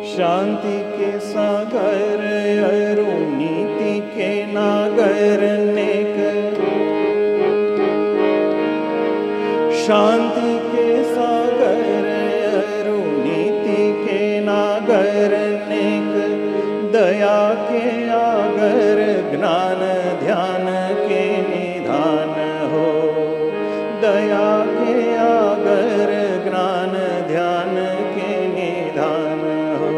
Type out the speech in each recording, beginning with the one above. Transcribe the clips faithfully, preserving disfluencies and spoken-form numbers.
शांति के सागर अरु नीति के नागर नेक, शांति के सागर अरु नीति के नागर नेक, दया के आगर ज्ञान ध्यान के निधान हो, दया के आगर ज्ञान ध्यान के निधान हो।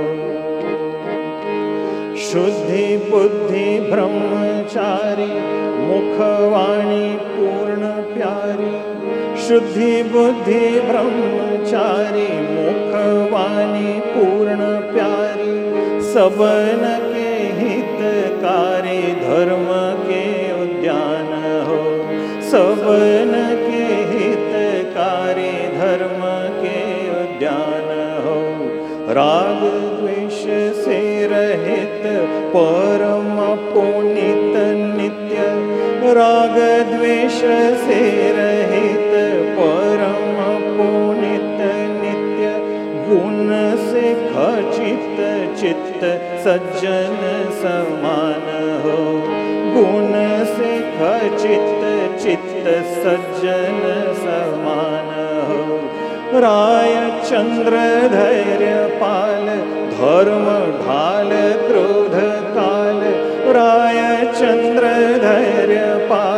शुद्धि बुद्धि ब्रह्मचारी मुखवाणी पूर्ण प्यारी, शुद्धि बुद्धि ब्रह्मचारी मुखवाणी पूर्ण प्यारी, सबन के हितकारी धर्म के उद्यान हो, सबन के हितकारी धर्म के उद्यान हो। राग द्वेष से रहित परम पुनीत नित्य, राग द्वेष से रहित परम पुनीत नित्य, गुण से खचित चित्त सज्जन समान हो, गुण से खचित चित्त सज्जन समान हो। राय चंद्र धैर्य पाल धर्म ढाल क्रोध काल, राय चंद्र धैर्य पाल